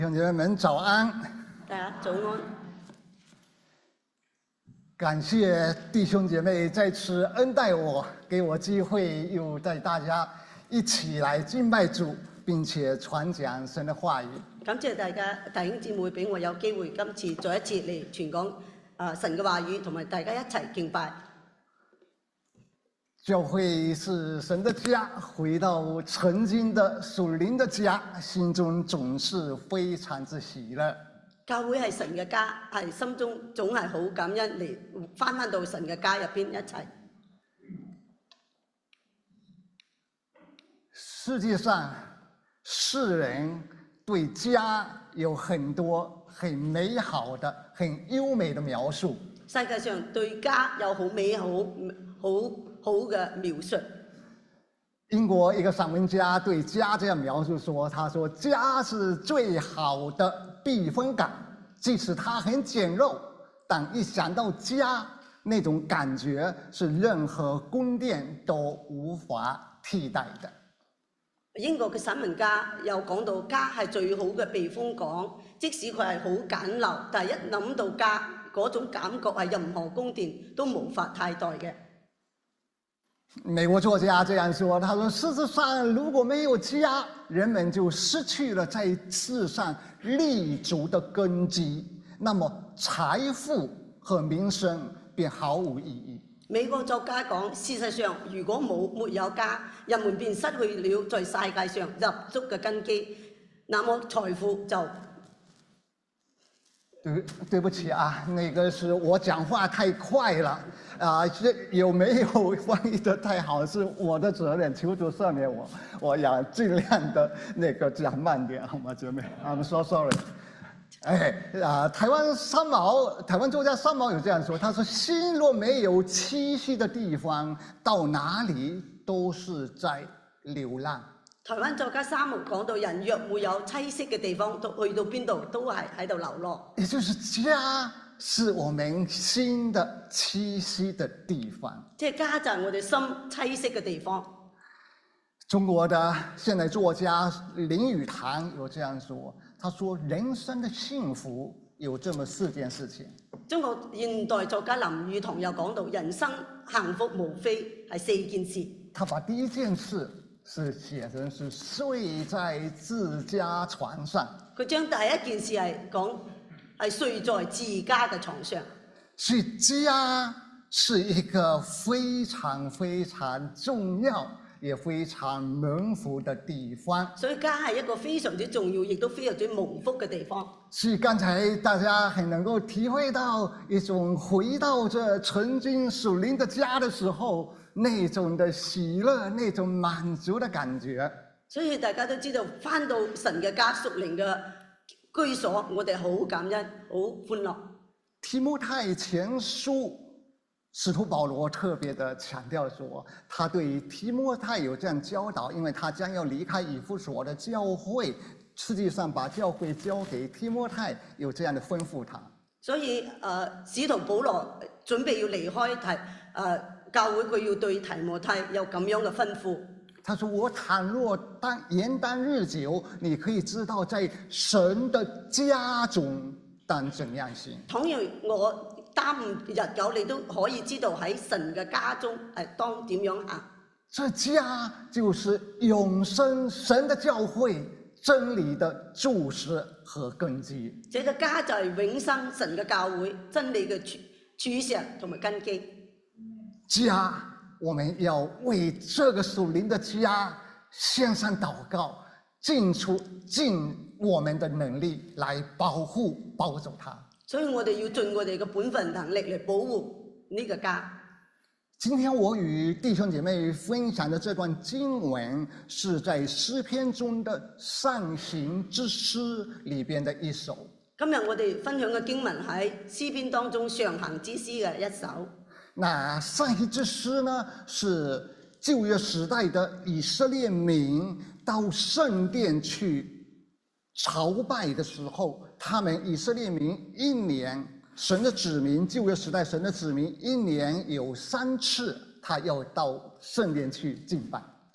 弟兄姐妹们早安！ 大家早安。 感谢弟兄姐妹再次恩待我，给我机会又带大家一起来敬拜主，并且传讲神的话语。 感謝大家弟兄姊妹俾我有機會今次再一次嚟傳講神嘅話語，同埋大家一齊敬拜。 教會是神的家，回到曾經的屬靈的家，心中總是非常之喜樂。 教會係神嘅家，係心中總係好感恩嚟返到神嘅家入邊一齊。 世界上世人對家有很多很美好的、很優美的描述。 世界上對家有好美好嘅描述。 英國一個散文家對家這樣描述說：他說家是最好的避風港，即使它很簡陋，但一想到家，那種感覺是任何宮殿都無法替代的。 英國嘅散文家又講到家係最好嘅避風港，即使佢係好簡陋，但係一諗到家嗰種感覺係任何宮殿都無法替代嘅。 美國作家這樣說，他說事實上如果沒有家，人們就失去了在世上立足的根基，那麼財富和名聲便毫無意義。 美國作家講，事實上如果沒有家，人們便失去了在世界上立足嘅根基，那麼財富就…… 對不起啊，那個是我講話太快了啊，有沒有翻譯得太好是我的責任，求主赦免我，我要盡量的那個講慢點，好嗎，姐妹 ？I'm so sorry。台灣作家三毛有這樣說，他說：心若沒有棲息的地方，到哪裡都是在流浪。 台灣作家三毛講到，人若沒有棲息嘅地方，去到邊度都係喺度流浪。 也就是家是我們心的棲息的地方。 即係家就係我哋心棲息嘅地方。 中國的現代作家林語堂有這樣說，他說：人生的幸福有這麼4件事情。 中國現代作家林語堂又講到，人生幸福無非係4件事。 他把第一件事是寫成是睡在自家床上。 佢將第一件事係講係睡在自家嘅床上。 所以家是一個非常非常重要也非常蒙福的地方。 所以家係一個非常之重要，亦都非常之蒙福嘅地方。 所以剛才大家很能夠體會到一種回到這曾經屬靈的家的時候，那種的喜樂，那種滿足的感覺。 所以大家都知道，返到神嘅家、屬靈嘅居所，我哋好感恩、好歡樂。 提摩太前書，使徒保羅特別的強調說，他對提摩太有這樣教導，因為他將要離開以弗所的教會，實際上把教會交給提摩太，有這樣的吩咐他。所以使徒保羅準備要離開教會，佢要對提摩太有咁樣嘅吩咐。 他說：我倘若言當日久，你可以知道在神的家中當怎樣行。倘若我耽誤日久，你都可以知道喺神嘅家中當點樣行。 這家就是永生神的教會，真理的柱石和根基。 這個家就係永生神嘅教會，真理嘅柱石同埋根基。 家，我們要為這個屬靈的家獻上禱告，盡我們的能力來保護保守它。 所以我哋要盡我哋嘅本分能力嚟保護呢個家。 今天我與弟兄姐妹分享的這段經文，是在詩篇中的上行之詩裏邊的一首。 今日我哋分享嘅經文喺詩篇當中上行之詩嘅一首。 那上行之詩呢，是舊約時代的以色列民到聖殿去朝拜的時候，他們以色列民一年，神的子民，舊約時代神的子民一年有3次，他要到聖殿去敬拜。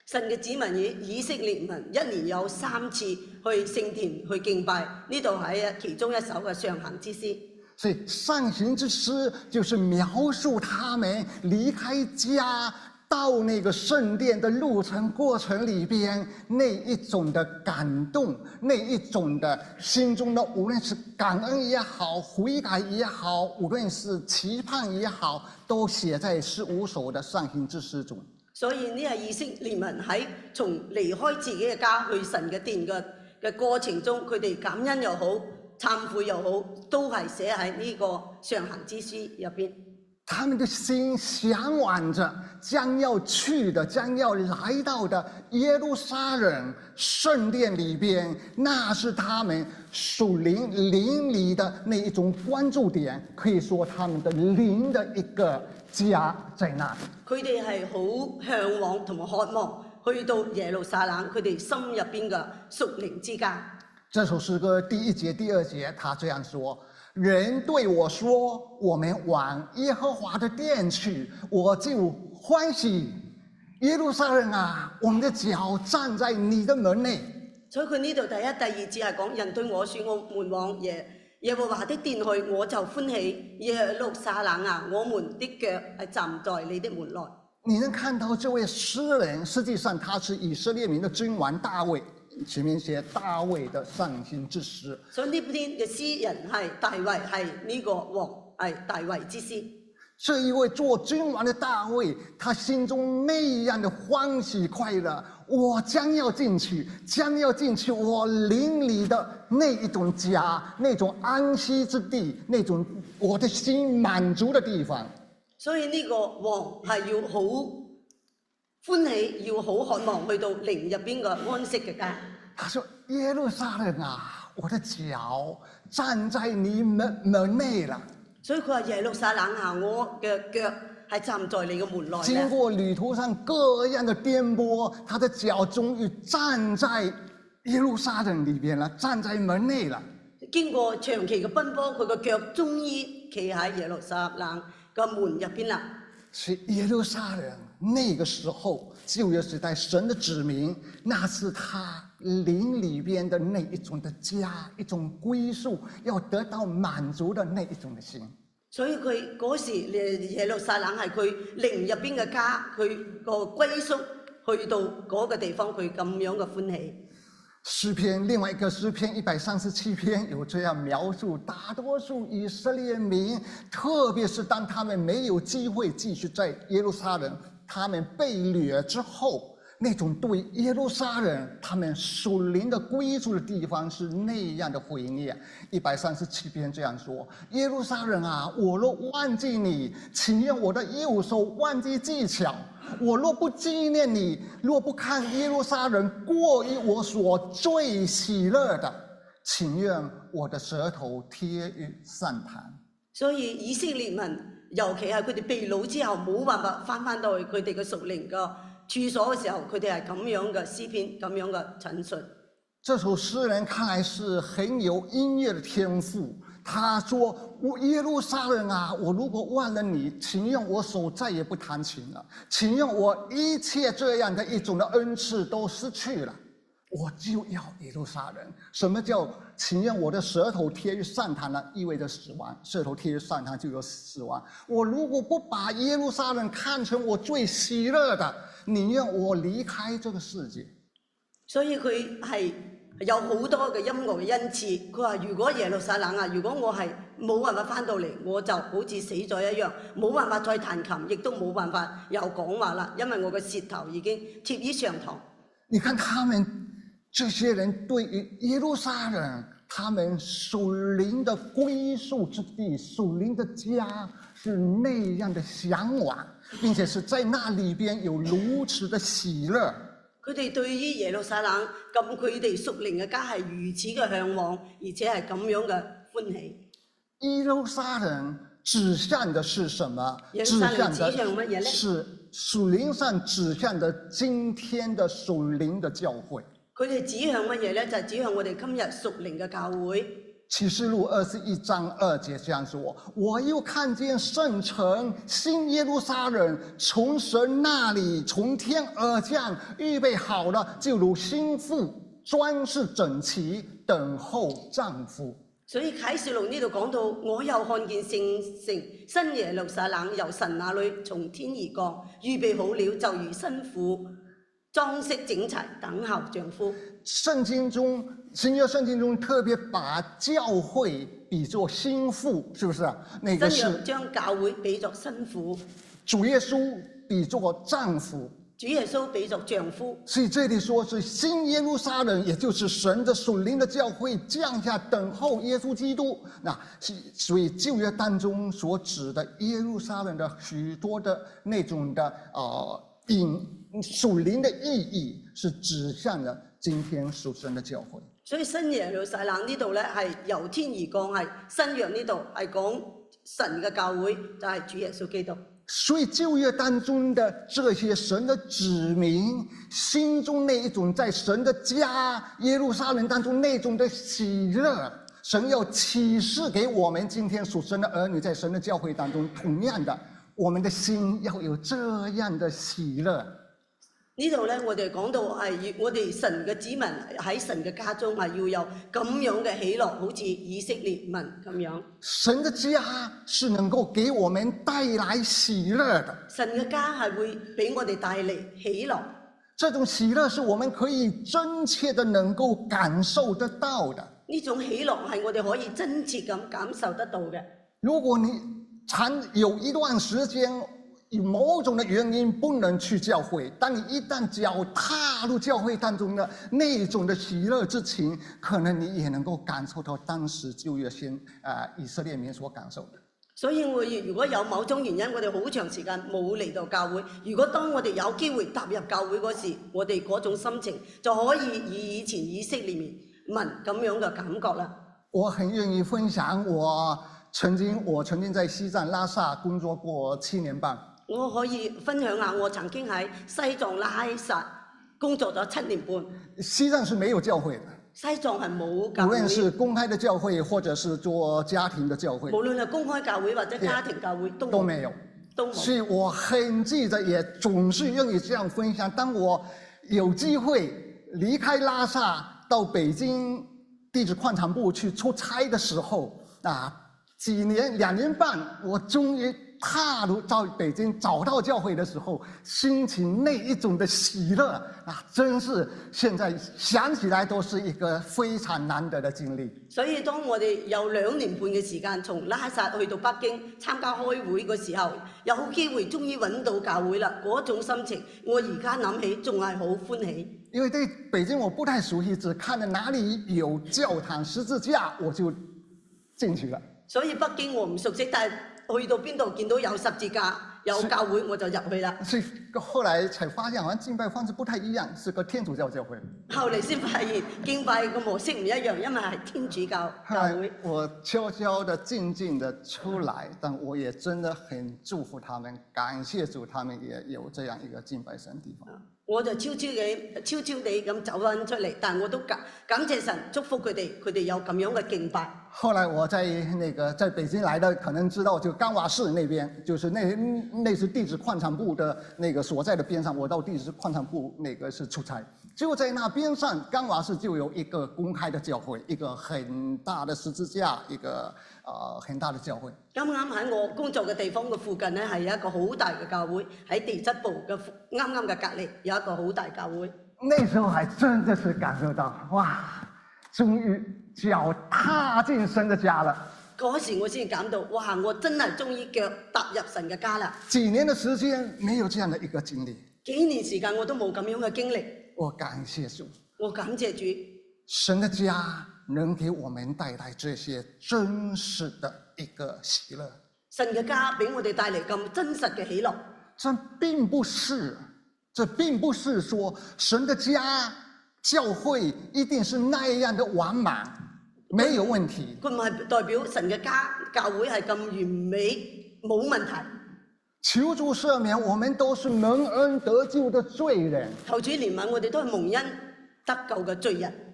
神嘅子民以色列民一年有3次去聖殿去敬拜，呢度係其中一首嘅上行之詩。 所以上行之诗就是描述他们离开家到那个圣殿的路程过程里边那一种的感动，那一种的心中的无论是感恩也好，悔改也好，无论是期盼也好，都寫在15首的上行之詩中。 所以呢係以色列民喺從離開自己嘅家去神嘅殿嘅過程中，佢哋感恩又好，懺悔又好，都係寫喺呢個上行之詩入邊。 他們的心向往着將要去的、將要來到的耶路撒冷聖殿裏邊，那是他們屬靈靈裡的那一種關注點，可以說他們的靈的一個家在那裡。 佢哋係好向往同埋渴望去到耶路撒冷，佢哋心入邊嘅屬靈之家。 這首詩歌第1節、第2節，他這樣說。人對我說：“我們往耶和華的殿去，我就歡喜。耶路撒冷啊，我們的腳站在你的門內。” 所以佢呢度第1、第2節係講人對我說：“我們往耶和華的殿去，我就歡喜。耶路撒冷啊，我們的腳係站在你的門內。” 你能看到這位詩人，實際上他是以色列民的君王大衛。前面寫大衛的上行之詩， 所以呢篇嘅詩人係大衛，係呢個王，係大衛之詩。 這一位做君王的大衛，他心中那樣的歡喜快樂，我將要進去，我靈裡的那一種家，那種安息之地，那種我的心滿足的地方。 所以呢個王係要好歡喜，要好渴望去到靈入邊嘅安息嘅家。 他說：耶路撒冷啊，我的腳站在你門內了。 所以佢話耶路撒冷啊，我嘅腳係站在你嘅門內。 經過旅途上各樣的顛簸，他的腳終於站在耶路撒冷裏邊了，站在門內了。 經過長期嘅奔波，佢個腳終於企喺耶路撒冷嘅門入邊啦。 是耶路撒冷，那個時候舊約時代神的子民，那是他靈裏邊的那一種的家，一種歸宿，要得到滿足的那一種的心。 所以佢嗰時耶路撒冷係佢靈入邊嘅家，佢個歸宿，去到嗰個地方佢咁樣嘅歡喜。 詩篇，另外一個詩篇137篇有這樣描述，大多數以色列民，特別是當他們沒有機會繼續在耶路撒冷，他們被掠之後，那種對耶路撒冷他們屬靈的歸宿的地方是那樣的懷念。137篇這樣說：耶路撒冷啊，我若忘記你，請用我的右手忘記技巧。我若不紀念你，若不看耶路撒冷過於我所最喜樂的，請願我的舌頭貼於上壇。 所以以色列民，尤其係佢哋被擄之後冇辦法翻到去佢哋嘅屬靈嘅處所嘅時候，佢哋係咁樣嘅詩篇，咁樣嘅陳述。 這首詩人看來是很有音樂的天賦。他說：我耶路撒冷啊，我如果忘了你，請用我手再也不彈琴了，請用我一切這樣的一種的恩賜都失去了，我就要耶路撒冷。什麼叫請用我的舌頭貼於上壇呢？意味着死亡，舌頭貼於上壇就有死亡。我如果不把耶路撒冷看成我最喜樂的，寧願我離開這個世界。 所以佢係有好多嘅音樂嘅恩賜。佢話：如果耶路撒冷啊，如果我係冇辦法翻到嚟，我就好似死咗一樣，冇辦法再彈琴，亦都冇辦法又講話啦，因為我嘅舌頭已經貼於上膛。 你看他們這些人對於耶路撒冷，他們屬靈的歸宿之地、屬靈的家是那樣的向往，並且是在那裏邊有如此的喜樂。 佢哋對於耶路撒冷咁，佢哋屬靈嘅家係如此嘅向往，而且係咁樣嘅歡喜。 耶路撒冷指向的是什麼？ 耶路撒冷指向乜嘢呢？ 是屬靈上指向的今天的屬靈的教會。 佢哋指向乜嘢呢？就係指向我哋今日屬靈嘅教會。 啟示錄21章2節這樣說：我又看見聖城新耶路撒冷從神那裡從天而降，預備好了，就如新婦裝飾整齊，等候丈夫。 所以啟示錄呢度講到，我又看見聖城新耶路撒冷由神那裡從天而降，預備好了，就如新婦裝飾整齊，等候丈夫。 聖經中，新約聖經中特別把教會比作新婦，是不是？那個是將教會比作新婦， 主耶穌比作丈夫， 主耶穌比作丈夫。 所以這裡說是新耶路撒冷，也就是神的屬靈的教會降下等候耶穌基督。那所以舊約當中所指的耶路撒冷的許多的那種的屬靈的意義，是指向了今天屬神的教會。 所以新耶路撒冷呢度咧係由天而降，係新約呢度係講神嘅教會，就係主耶穌基督。 所以舊約當中的這些神的子民心中那一種在神的家耶路撒冷當中那種的喜樂，神要啟示給我們今天屬神的兒女在神的教會當中，同樣的我們的心要有這樣的喜樂。 呢度咧，我哋講到係我哋神嘅子民喺神嘅家中係要有咁樣嘅喜樂，好似以色列民咁樣。 神嘅家是能夠給我們帶來喜樂的。 神嘅家係會俾我哋帶嚟喜樂。 這種喜樂是我們可以真切的能夠感受得到的。 呢種喜樂係我哋可以真切咁感受得到嘅。 如果你有一段時間以某種的原因不能去教會，但你一旦腳踏入教會當中的那種的喜樂之情，可能你也能夠感受到當時舊約以色列民所感受的。 所以如果有某種原因，我哋好長時間冇嚟到教會，如果當我哋有機會踏入教會嗰時，我哋嗰種心情就可以以前以色列民咁樣嘅感覺啦。 我很願意分享我曾經在西藏拉薩工作過7年半。 我可以分享下，我曾經喺西藏拉薩工作咗7年半。 西藏是沒有教會的， 西藏係冇教會， 無論是公開的教會，或者是做家庭的教會， 無論係公開教會或者家庭教會都沒有。所以沒有。 我很記得，也總是願意這樣分享。當我有機會離開拉薩到北京地質礦場部去出差的時候2年半，我終於踏入到北京找到教會的時候，心情那一種的喜樂真是現在想起來都是一個非常難得的經歷。 所以當我哋有2年半嘅時間從拉薩去到北京參加開會嘅時候，有機會終於揾到教會啦，嗰種心情我而家諗起仲係好歡喜。因為對北京我不太熟悉，只看到哪裡有教堂十字架我就進去了。 所以北京我唔熟悉，但係去到邊度見到有十字架有教會我就入去啦。 所以後來才發現好像敬拜方式不太一樣，是個天主教教會。 後嚟先發現敬拜嘅模式唔一樣，因為係天主教教會。 我悄悄的靜靜的出來，但我也真的很祝福他們，感謝主，他們也有這樣一個敬拜神的地方。 我就悄悄地咁走返出嚟，但我都感謝神，祝福佢哋有咁樣嘅敬拜。 後來我在北京來的，可能知道就岡瓦市那邊，就是那是地質礦場部的那個所在的邊上，我到地質礦場部那個是出差，就在那邊上岡瓦市就有一個公開的教會，一個很大的十字架，一個很大的教會。啱啱喺我工作嘅地方嘅附近呢，係有一個好大嘅教會，喺地質部嘅啱啱嘅隔離有一個好大教會。那時候還真的是感受到，哇，終於腳踏進神的家了。嗰時我先感到，哇，我真係終於腳踏入神嘅家啦。幾年的時間沒有這樣的一個經歷，幾年時間我都冇咁樣嘅經歷。我感謝主，我感謝主，神的家能給我們帶來這些真實的一個喜樂。神嘅家俾我哋帶嚟咁真實嘅喜樂。這並不是說神的家教會一定是那樣的完滿，沒有問題。佢唔係代表神嘅家教會係咁完美冇問題。求主赦免，我們都是蒙恩得救的罪人。求主憐憫，我哋都係蒙恩得救嘅罪人。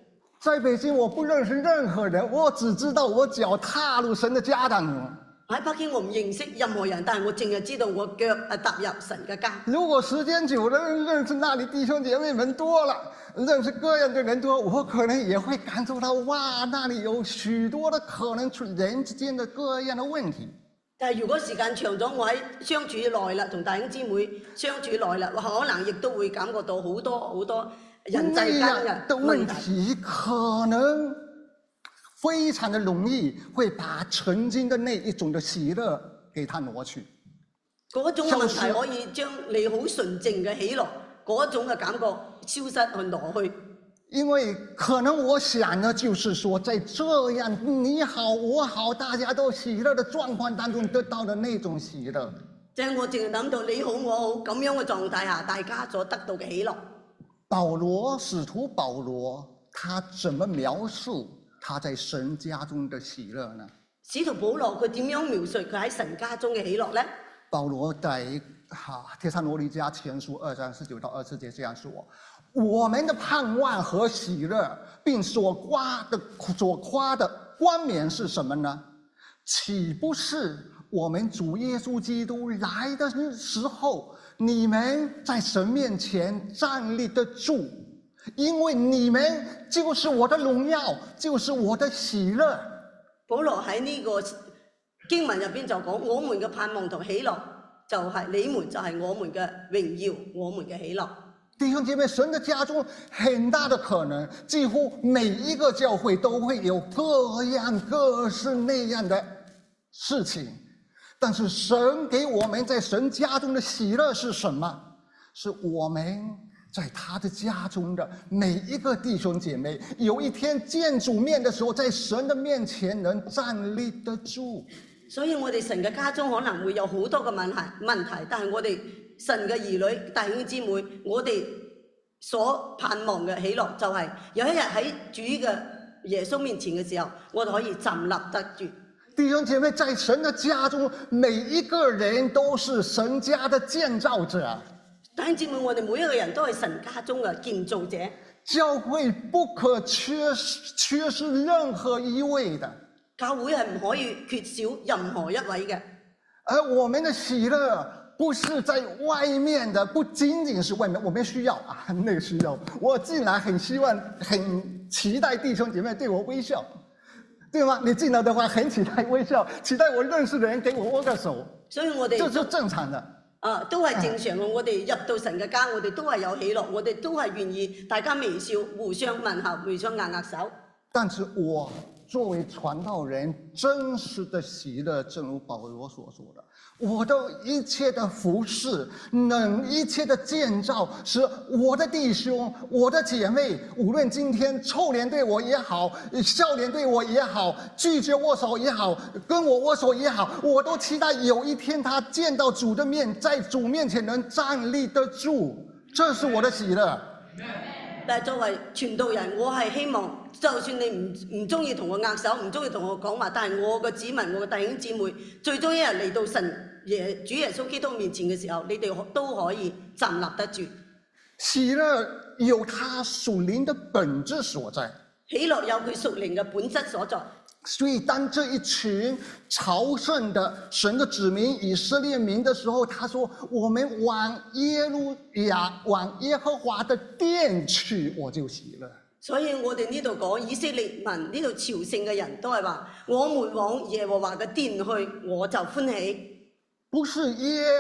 在北京我不認識任何人，我只知道我腳踏入神的家當中。 喺北京我唔認識任何人，但係我淨係知道我腳踏入神嘅家。 如果時間久了，認識那裡弟兄姐妹們多了，認識各樣的人多，我可能也會感受到，哇，那裡有許多的可能出人之間的各樣的問題。 但係如果時間長咗，我喺相處耐啦，同弟兄姊妹相處耐啦，可能亦都會感覺到好多人際間嘅問題， 可能非常的容易會把曾經的那一種的喜樂給他挪去。 嗰種問題可以將你好純淨嘅喜樂嗰種嘅感覺消失去挪去。 因為可能我想的就是說，在這樣你好我好大家都喜樂的狀況當中得到的那種喜樂。 即係我淨係諗到你好我好咁樣嘅狀態下，大家所得到嘅喜樂。 使徒保羅他怎麼描述他在神家中的喜樂呢？ 使徒保羅佢點樣描述佢喺神家中嘅喜樂呢？ 保羅在帖撒羅尼迦前書2章19到20節這樣說：我們的盼望和喜樂，並所誇的冠冕是什麼呢？豈不是我們主耶穌基督來的時候，你們在神面前站立得住，因為你們就是我的榮耀，就是我的喜樂。 保羅喺呢個經文入邊就講，我們嘅盼望同喜樂就係你們，就係我們嘅榮耀，我們嘅喜樂。 弟兄姐妹，神的家中很大的可能，幾乎每一個教會都會有各樣各式那樣的事情，但是神給我們在神家中的喜樂是什麼？是我們在他的家中的每一個弟兄姐妹，有一天見主面的時候，在神的面前能站立得住。 所以我哋神嘅家中可能會有好多嘅問題，但係我哋神嘅兒女弟兄姊妹，我哋所盼望嘅喜樂就係有一日喺主嘅耶穌面前嘅時候，我哋可以站立得住。 弟兄姐妹，在神的家中，每一個人都是神家的建造者。 弟兄姊妹，我哋每一個人都係神家中嘅建造者。 教會不可缺失任何一位的。 教會係唔可以缺少任何一位嘅。 而我們的喜樂不是在外面的，不僅僅是外面，我們需要那個需要。我進來很希望、很期待弟兄姐妹對我微笑，對嗎？你進來的話很期待微笑，期待我認識的人給我握個手。 所以我哋這是正常的。 都係正常嘅。我哋入到神嘅家，我哋都係有喜樂，我哋都係願意大家微笑，互相問候，互相握握手。 但是我作為傳道人，真實的喜樂，正如保羅所說的，我的一切的服事，一切的建造，使我的弟兄、我的姐妹，無論今天臭臉對我也好，笑臉對我也好，拒絕握手也好，跟我握手也好，我都期待有一天他見到主的面，在主面前能站立得住，這是我的喜樂。 但係作為傳道人，我係希望，就算你唔中意同我握手，唔中意同我講話，但係我嘅子民、我嘅弟兄姊妹，最終一日嚟到主耶穌基督面前嘅時候，你哋都可以站立得住。 喜樂有它屬靈的本質所在， 喜樂有佢屬靈嘅本質所在。 所以當這一群朝聖的神的子民以色列民的時候，他說我們往耶和華的殿去，我就喜樂。 所以我哋呢度講以色列民呢度朝聖嘅人都係話，我們往耶和華嘅殿去，我就歡喜。 不是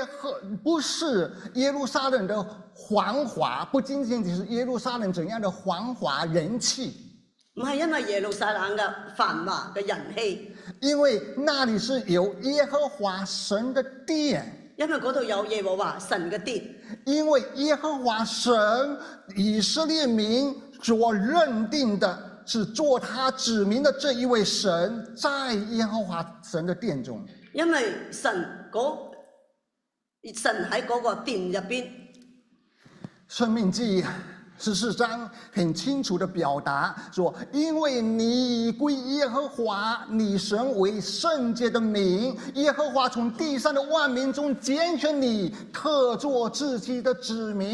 耶路撒冷的繁華，不僅僅是耶路撒冷怎樣的繁華人氣。 唔係因為耶路撒冷嘅繁華嘅人氣， 因為那裡是有耶和華神的殿， 因為嗰度有耶和華神嘅殿， 因為耶和華神以色列民所認定的是做他子民的這一位神，在耶和華神的殿中， 因為神喺嗰個殿入邊。 申命記14章很清楚的表達說，因為你歸耶和華你神為聖潔的名，耶和華從地上的萬民中揀選你，特作自己的子民。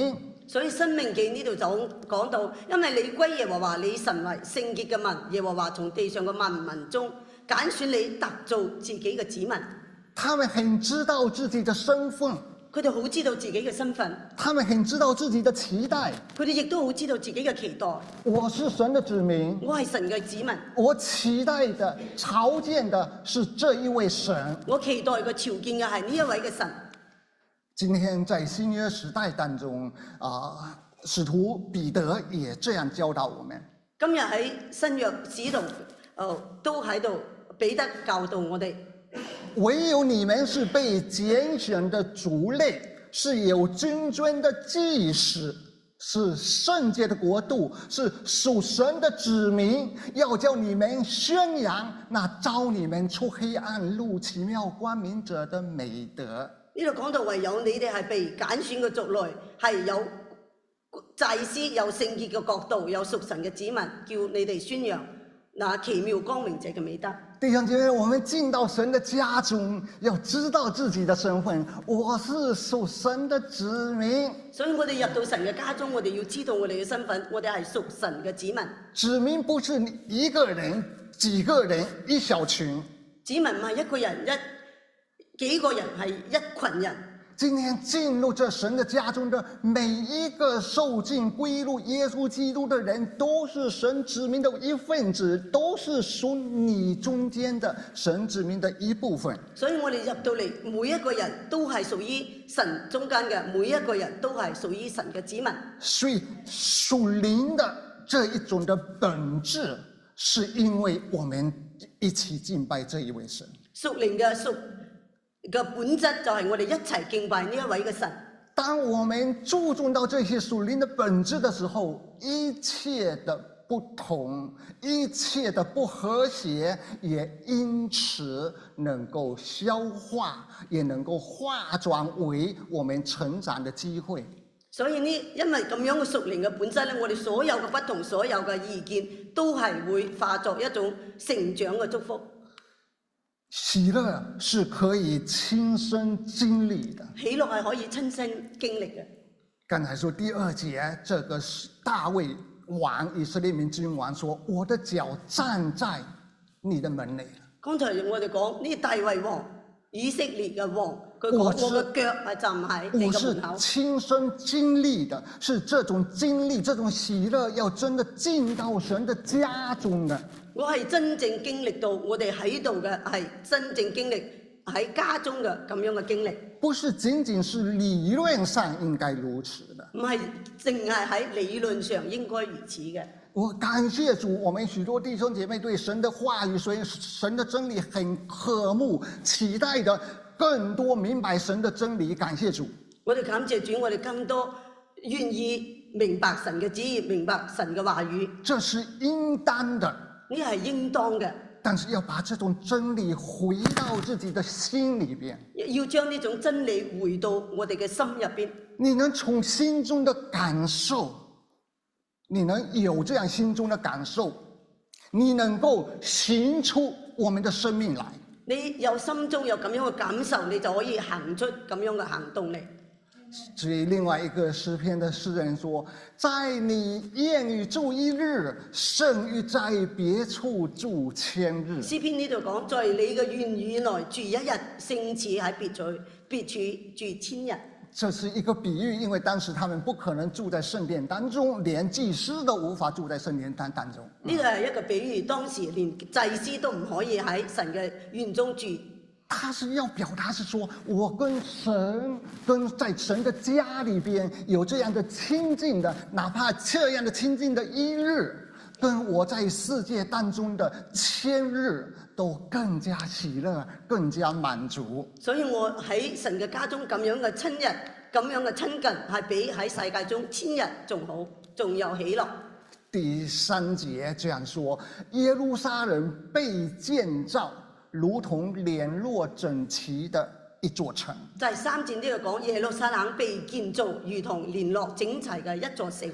所以《申命記》呢度就講到，因為你歸耶和華你神為聖潔嘅民，耶和華從地上嘅萬民中揀選你，特造自己嘅子民。 他們很知道自己的身份， 佢哋好知道自己嘅身份， 他們很知道自己的期待。 佢哋亦都好知道自己嘅期待。 我是神的子民， 我係神嘅子民， 我期待的、朝見的是這一位神。 我期待嘅朝見嘅係呢一位嘅神。 今天在新約時代當中，使徒彼得也這樣教導我們。 今日喺新約使徒都喺度，彼得教導我哋。 唯有你們是被揀選的族類，是有君尊的祭司，是聖潔的國度，是屬神的子民，要叫你們宣揚那召你們出黑暗入奇妙光明者的美德。 呢度講到唯有你哋係被揀選嘅族類，係有祭司、有聖潔嘅國度、有屬神嘅子民，叫你哋宣揚那奇妙光明者嘅美德。 弟兄姐妹，我們進到神的家中，要知道自己的身份，我是屬神的子民。 所以我哋入到神嘅家中，我哋要知道我哋嘅身份，我哋係屬神嘅子民。 子民不是一個人、幾個人、一小群。 子民唔係一個人、幾個人，係一群人。 今天進入這神的家中的每一個受盡歸入耶穌基督的人，都是神子民的一份子，都是屬你中間的神子民的一部分。 所以我哋入到嚟，每一個人都係屬於神中間嘅，每一個人都係屬於神嘅子民。 所以屬靈的這一種的本質，是因為我們一起敬拜這一位神。 屬靈嘅本質就係我哋一齊敬拜呢一位嘅神。 當我們注重到這些屬靈的本質的時候，一切的不同，一切的不和諧，也因此能夠消化，也能夠化轉為我們成長的機會。 所以呢，因為咁樣嘅屬靈嘅本質咧，我哋所有嘅不同，所有嘅意見都係會化作一種成長嘅祝福。 喜樂是可以親身經歷的， 喜樂係可以親身經歷嘅。 剛才說第2節，這個大衛王以色列民君王說：我的腳站在你的門內。 剛才我哋講呢，大衛王以色列嘅王，佢講我嘅腳係站喺你嘅門口。 我是親身經歷的，是這種經歷，這種喜樂要真的進到神的家中的。 我係真正經歷到，我哋喺度嘅係真正經歷喺家中嘅咁樣嘅經歷。 不是僅僅是理論上應該如此的， 唔係淨係喺理論上應該如此嘅。 我感謝主，我們許多弟兄姐妹對神的話語、所以神的真理很渴慕，期待的更多明白神的真理。感謝主， 我哋感謝主，我哋更多願意明白神嘅旨意，明白神嘅話語。 這是應當的， 呢係應當嘅。 但是要把這種真理回到自己的心裏邊， 要將呢種真理回到我哋嘅心入邊。 你能從心中的感受，你能有這樣心中的感受，你能夠行出我們的生命來。 你有心中有咁樣嘅感受，你就可以行出咁樣嘅行動嚟。 所以另外一個詩篇的詩人說：在你院裏住1日，勝於在別處住1000日。詩篇呢度講，在你嘅院宇內住1日，勝似喺別處住1000日。 這是一個比喻，因為當時他們不可能住在聖殿當中，連祭司都無法住在聖殿當中。 呢個係一個比喻，當時連祭司都唔可以喺神嘅院中住。 他是要表達是說，我跟神，在神的家裏邊有這樣的親近的，哪怕這樣的親近的1日，跟我在世界當中的1000日都更加喜樂，更加滿足。所以我喺神嘅家中咁樣嘅親日，咁樣嘅親近，係比喺世界中1000日仲好，仲有喜樂。 第3節這樣說：耶路撒冷被建造，如同聯絡整齊的一座城。 第3節呢度講耶路撒冷被建造，如同聯絡整齊嘅一座城。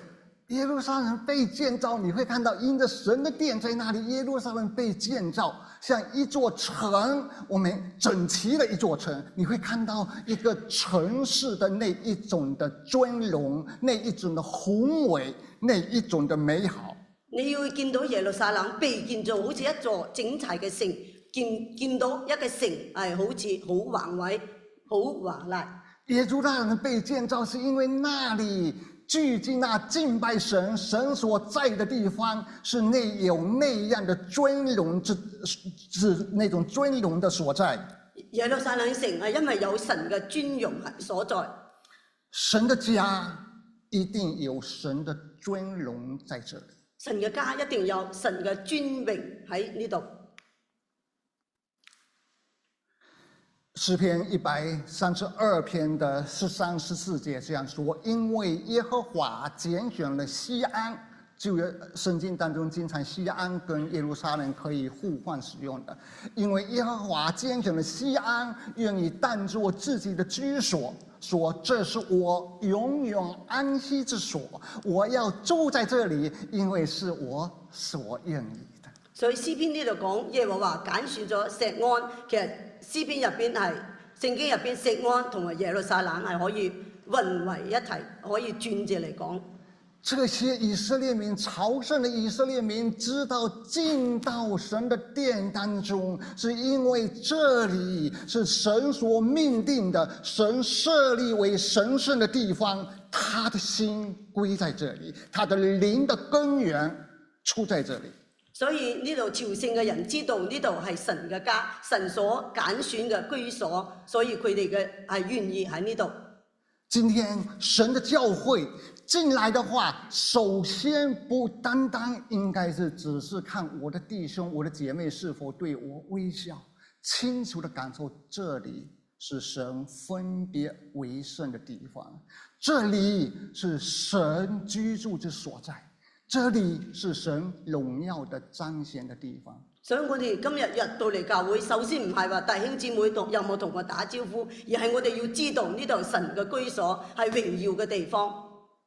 耶路撒冷被建造，你会看到因着神的殿在那里，耶路撒冷被建造像一座城，我们整齐的一座城，你会看到一个城市的那一种的尊荣，那一种的宏伟，那一种的美好。 你要見到耶路撒冷被建造好似一座整齊嘅城，見到一個城係好似好宏偉、好華麗。 耶路撒冷被建造是因為那裡聚集那敬拜神所在的地方，是有那樣的尊榮，是那種尊榮的所在。 耶路撒冷城係因為有神嘅尊榮所在。 神的家一定有神的尊榮在這裡。 神嘅家一定有神嘅尊榮喺呢度。 詩篇132篇的13、14節這樣說：因為耶和華揀選了錫安，舊約聖經當中經常錫安跟耶路撒冷可以互換使用的。因為耶和華揀選了錫安，願意當作自己的居所，說這是我永遠安息之所，我要住在這裡，因為是我所願意的。 所以詩篇呢度講耶和華揀選咗錫安，其實詩篇入邊係聖經入邊錫安同埋耶路撒冷係可以混為一體，可以轉接嚟講。 這些以色列民朝聖的以色列民知道進到神的殿當中，是因為這裡是神所命定的，神設立為神聖的地方，他的心歸在這裡，他的靈的根源出在這裡。 所以呢度朝聖嘅人知道呢度係神嘅家，神所揀選嘅居所，所以佢哋嘅係願意喺呢度。 今天神的教會進來的話，首先不單單應該是只是看我的弟兄、我的姐妹是否對我微笑，清楚的感受這裡是神分別為聖的地方，這裡是神居住之所在，這裡是神榮耀的彰顯的地方。 所以我哋今日入到嚟教會，首先唔係話弟兄姊妹有冇同我打招呼，而係我哋要知道呢度神嘅居所係榮耀嘅地方。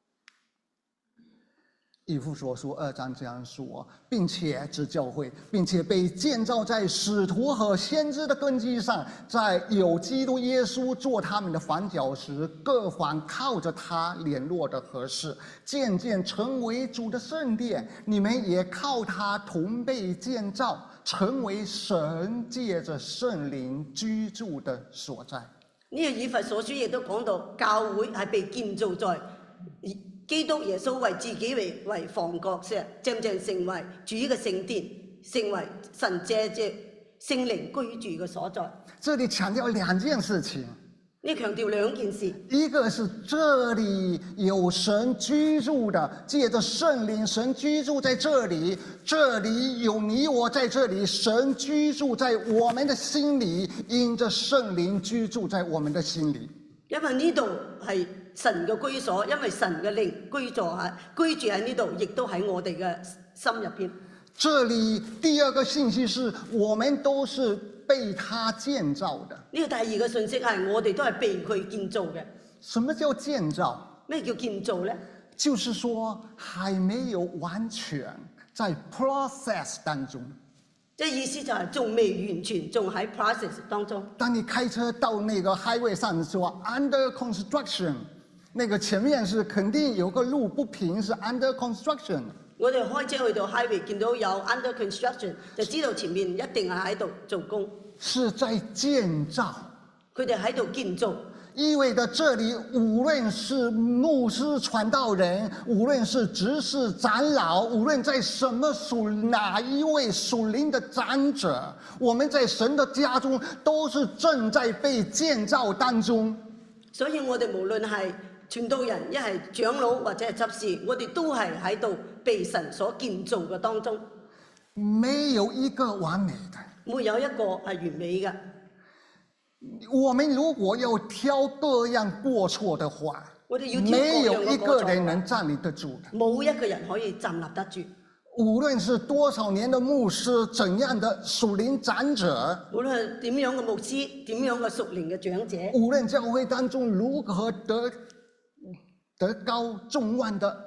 以弗所書2章這樣說，並且指教會，並且被建造在使徒和先知的根基上，在有基督耶穌做他們的房角石，各房靠着他聯絡的合適，漸漸成為主的聖殿。你們也靠他同被建造，成為神借着聖靈居住的所在。 呢個以弗所書亦都講到，教會係被建造在基督耶穌為自己為房角石，漸漸成為主嘅聖殿，成為神借着聖靈居住嘅所在。 這裡強調兩件事情。 呢強調兩件事， 一個是這裡有神居住的，借着聖靈，神居住在這裡，這裡有你我在這裡，神居住在我們的心裡，因着聖靈居住在我們的心裡。 因為呢度係神嘅居所，因為神嘅靈居住喺呢度，亦都喺我哋嘅心入邊。 這裡第二個信息是我們都是被他建造的。 呢個第二個信息係我哋都係被佢建造嘅。 什麼叫建造？ 咩叫建造呢？ 就是說還沒有完全，在 process 當中。 即係意思就係仲未完全，仲喺 process 當中。 當你開車到那個 highway 上說 under construction， 那個前面是肯定有個路不平，是 under construction。 我哋開車去到 highway 見到有 under construction， 就知道前面一定係喺度做工。 是在建造。 佢哋喺度建造。 意味着這裡無論是牧師傳道人，無論是執事長老，無論在哪一位屬靈的長者，我們在神的家中都是正在被建造當中。 所以我哋無論係傳道人，一係長老或者係執事，我哋都係喺度被神所建造嘅當中。 沒有一個完美的， 沒有一個係完美嘅。 我們如果要挑各樣過錯的話， 沒有一個人能站立得住的。 冇一個人可以站立得住。 無論是多少年的牧師，怎樣的屬靈長者， 無論係點樣嘅牧師，點樣嘅屬靈嘅長者， 無論教會當中如何德高眾望的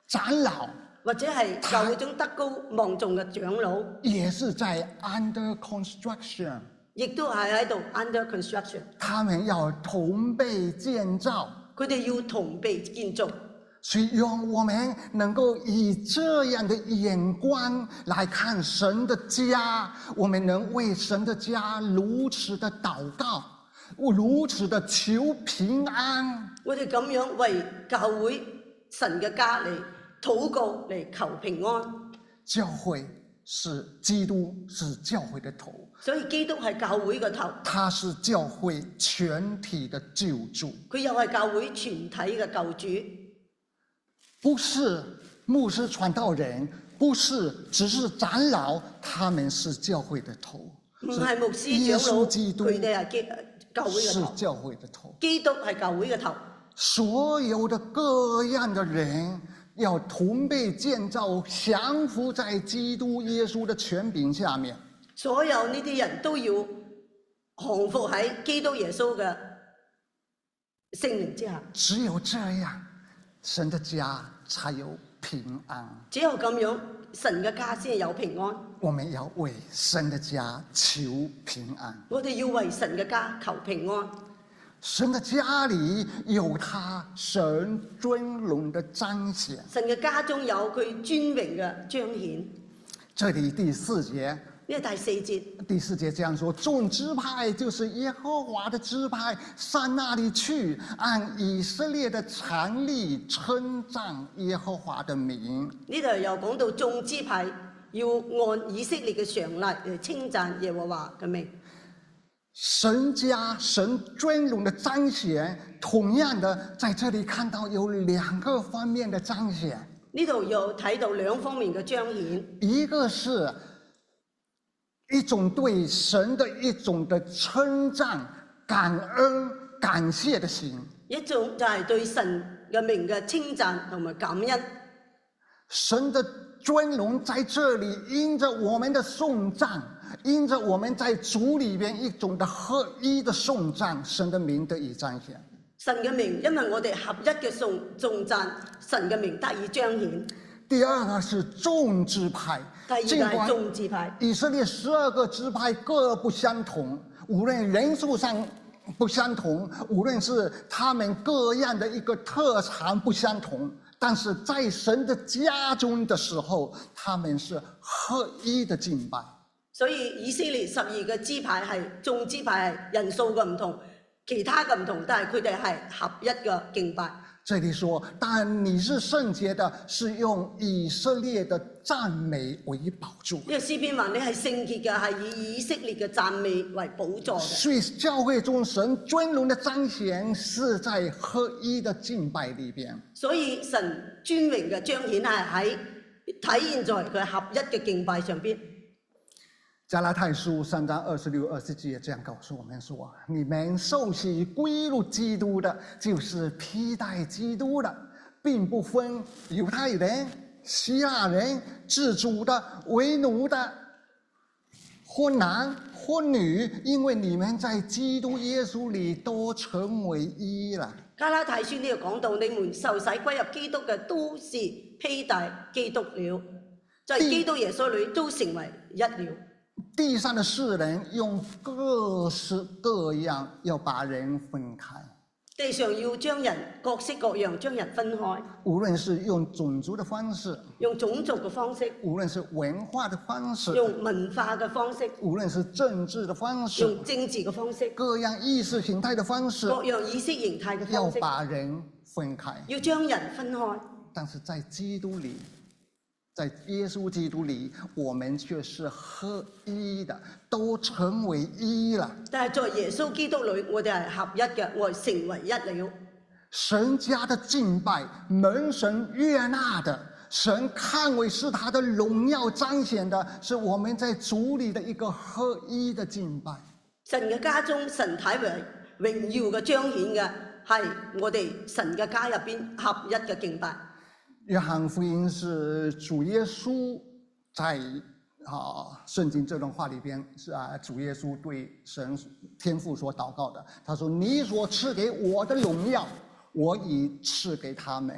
长老， 或者係教會中德高望重嘅長老， 也是在 under construction， 亦都係喺度 under construction。 他們要同被建造， 佢哋要同被建造。 所以讓我們能夠以這樣的眼光來看神的家，我們能為神的家如此的禱告，如此的求平安。 我哋咁樣為教會神嘅家嚟禱告，嚟求平安。 教會是基督，是教會的頭， 所以基督係教會嘅頭， 他是教會全體的救主， 佢又係教會全體嘅救主。 不是牧師傳道人，不是只是長老，他們是教會的頭， 唔係牧師長老，佢哋係教會嘅頭， 是教會的頭。 基督係教會嘅頭。 所有的各樣的人要同被建造，降服在基督耶穌的權柄下面。 所有呢啲人都要降服喺基督耶穌嘅聖靈之下。 只有這樣，神的家才有平安。 只有咁樣，神嘅家先有平安。 我們要為神的家求平安。 我哋要為神嘅家求平安。 神的家裏有他神尊榮的彰顯。 神嘅家中有佢尊榮嘅彰顯。 這裏第4節， 呢個第4節。 第4節這樣說：眾支派就是耶和華的支派，上那裏去，按以色列的常例稱讚耶和華的名。 呢度又講到眾支派要按以色列嘅常例嚟稱讚耶和華嘅名。 神家神尊榮的彰顯，同樣的在這裏看到有2個方面的彰顯。 呢度又睇到2方面嘅彰顯， 一個是一種對神的一種的稱讚、感恩、感謝的心； 一種就係對神嘅名嘅稱讚同埋感恩。 神的尊榮在這裏，因着我們的頌讚，因着我們在主裏邊一種的合一的頌讚，神的名得以彰顯。 神嘅名，因為我哋合一嘅頌讚，神嘅名得以彰顯。 第二個是眾支派， 第二個係眾支派。 以色列12個支派各不相同，無論人數上不相同，無論是他們各樣的一個特長不相同，但是在神的家中的時候，他們是合一的敬拜。 所以以色列12個支派係眾支派係人數嘅唔同，其他嘅唔同，但係佢哋係合一嘅敬拜。 這裏說，但你是聖潔的，是用以色列的讚美為寶座。 呢個詩篇話你係聖潔嘅，係以以色列嘅讚美為寶座嘅。 所以教會中神尊榮的彰顯是在合一的敬拜裏邊。 所以神尊榮嘅彰顯係喺體現在佢合一嘅敬拜上邊。 加拉太書3章26、27也這樣告訴我們說：你們受洗歸入基督的，就是披戴基督的，並不分猶太人、希臘人、自主的、為奴的，或男或女，因為你們在基督耶穌裏都成為一了。 加拉太書呢度講到，你們受洗歸入基督嘅，都是披戴基督了，在基督耶穌裏都成為一了。 地上的世人用各式各樣要把人分開， 地上要將人各式各樣將人分開， 無論是用種族的方式， 用種族嘅方式， 無論是文化的方式， 用文化嘅方式， 無論是政治的方式， 用政治嘅方式， 各樣意識形態的方式， 各樣意識形態嘅要方式， 把人分開， 要將人分開。 但是在基督裏，在耶穌基督裏，我們卻是合一的，都成為一了。 但係在耶穌基督裏，我哋係合一嘅，我哋成為一了。 神家的敬拜，蒙神悅納的，神看為是他的榮耀彰顯的，是我們在主裏的一個合一的敬拜。 神嘅家中，神睇為榮耀嘅彰顯嘅，係我哋神嘅家入邊合一嘅敬拜。 約翰福音是主耶穌在聖經這段話裏邊主耶穌對神天父所禱告的，他說：你所賜給我的榮耀，我已賜給他們，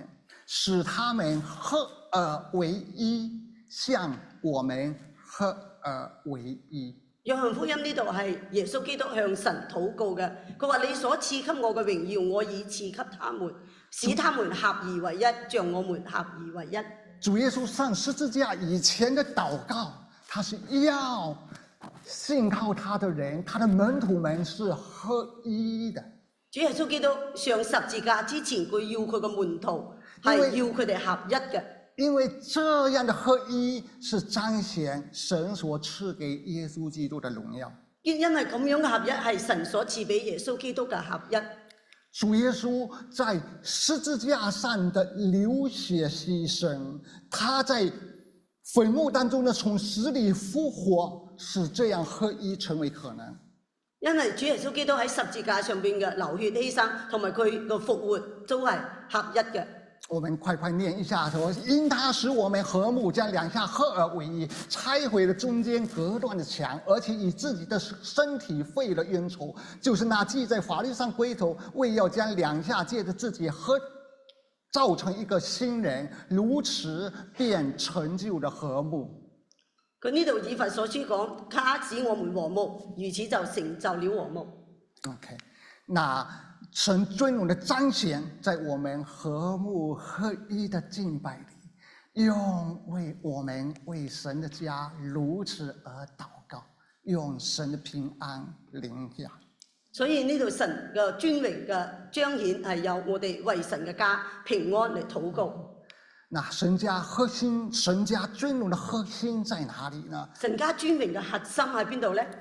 使他们合而为一，像我们合而為一。 約翰福音呢度係耶穌基督向神禱告嘅，佢話：你所賜給我嘅榮耀，我已賜給他們，使他們合而為一，像我們合而為一。 主耶穌上十字架以前的禱告，他是要信靠他的人，他的門徒們是合一的。 主耶穌基督上十字架之前，佢要佢嘅門徒係要佢哋合一嘅。 因為這樣的合一是彰顯神所賜給耶穌基督的榮耀。 因為咁樣嘅合一係神所賜俾耶穌基督嘅合一。 主耶穌在十字架上的流血犧牲，他在墳墓當中呢從死裏復活，使這樣合一成為可能。 因為主耶穌基督喺十字架上邊嘅流血犧牲，同埋佢嘅復活都係合一嘅。 我們快念一下說，因他使我們和睦，將兩下合而為一，拆毀了中間隔斷的牆，而且以自己的身體廢了冤仇，就是那記在法律上規頭，為要將兩下借着自己造成一個新人，如此便成就了和睦。 佢呢度以弗所書講，他使我們和睦，如此就成就了和睦。 OK， 那神尊榮的彰顯在我們和睦合一的敬拜裡，用為我們為神的家如此而禱告，用神的平安臨下。 所以呢度神嘅尊榮嘅彰顯係由我哋為神嘅家平安嚟禱告。 那神家核心，神家尊榮的核心在哪裡呢？ 神家尊榮嘅核心喺邊度呢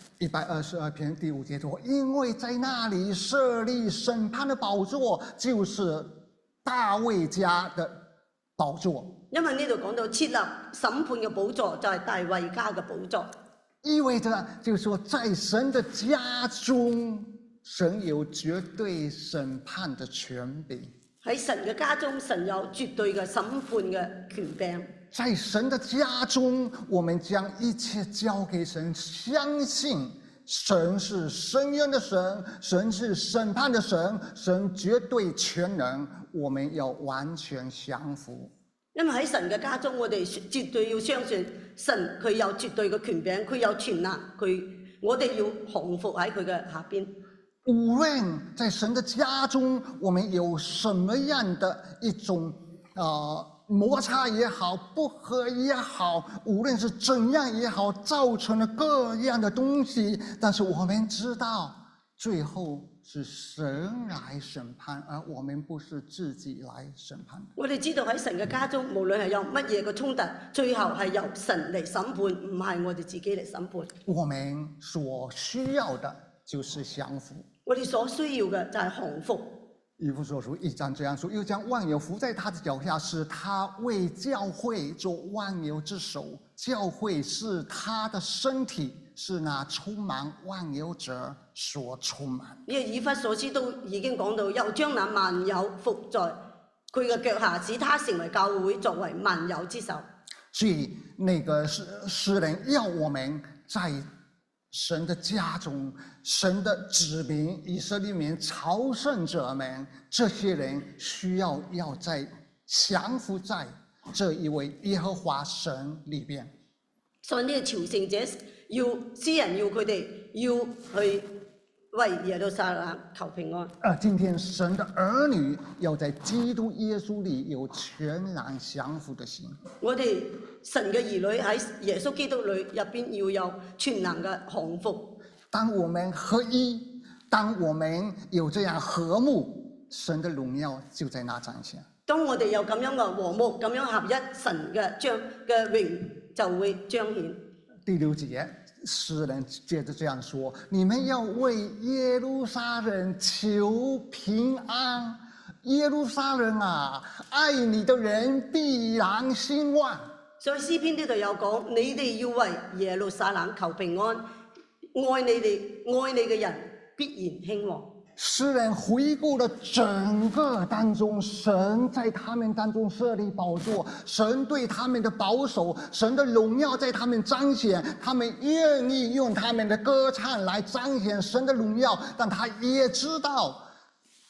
？122 篇第5節說，因為在那裡設立審判的寶座，就是大衛家的寶座。 因為呢度講到設立審判嘅寶座，就係大衛家嘅寶座。 意味着就是說，在神的家中，神有絕對審判的權柄。 喺神嘅家中，神有絕對嘅審判嘅權柄。 在神的家中，我們將一切交給神，相信神是伸冤的神，神是審判的神，神絕對全能，我們要完全降服。 因為喺神嘅家中，我哋絕對要相信神，佢有絕對嘅權柄，佢有全能，我哋要降服喺佢嘅下邊。 無論在神的家中，我們有什麼樣的一種摩擦也好，不和也好，無論是怎樣也好，造成了各樣的東西，但是我們知道最後是神來審判，而我們不是自己來審判。 我哋知道喺神嘅家中，無論係有乜嘢嘅衝突，最後係由神嚟審判，唔係我哋自己嚟審判。 我們所需要的就是降服。 我哋所需要嘅就係降服。 以弗所書1章這樣說，又將萬有伏在他的腳下，使他為教會做萬有之首。教會是他的身體，是那充滿萬有者所充滿。 呢個以弗所書都已經講到，又將那萬有伏在佢嘅腳下，使他成為教會作為萬有之首。 所以那個詩人要我們在神的家中，神的子民以色列民朝聖者們，這些人需要在降服在這一位耶和華神裏邊。 所以呢個朝聖者詩人要佢哋要去為耶路撒冷求平安。 今天神的兒女要在基督耶穌裏有全然降服的心。 我哋神嘅兒女喺耶穌基督裏入邊要有全能嘅降服。 當我們合一，當我們有這樣和睦，神的榮耀就在那彰顯。 當我哋有咁樣嘅和睦，咁樣合一，神嘅榮就會彰顯。 第6節，詩人接着這樣說：你們要為耶路撒冷求平安。耶路撒冷啊，愛你的人必然興旺。 所以詩篇呢度有講，你哋要為耶路撒冷求平安，愛你嘅人必然興旺。 詩人回顧了整個當中，神在他們當中設立寶座，神對他們的保守，神的榮耀在他們彰顯，他們願意用他們的歌唱來彰顯神的榮耀，但他也知道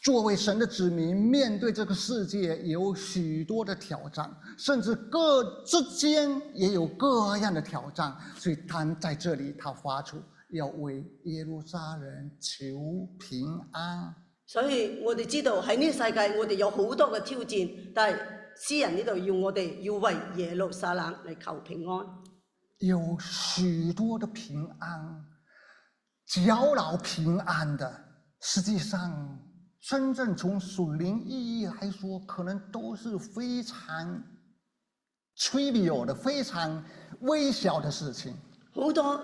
作为神的子民，面对这个世界有许多的挑战，甚至各之间也有各样的挑战，所以他在这里他发出要为耶路撒冷求平安。 所以我哋知道喺呢個世界，我哋有好多嘅挑戰，但係詩人呢度要我哋要為耶路撒冷嚟求平安。 有許多的平安，攪擾平安的，實際上真正從屬靈意義來說，可能都是非常 trivial 的、非常微小的事情。 好多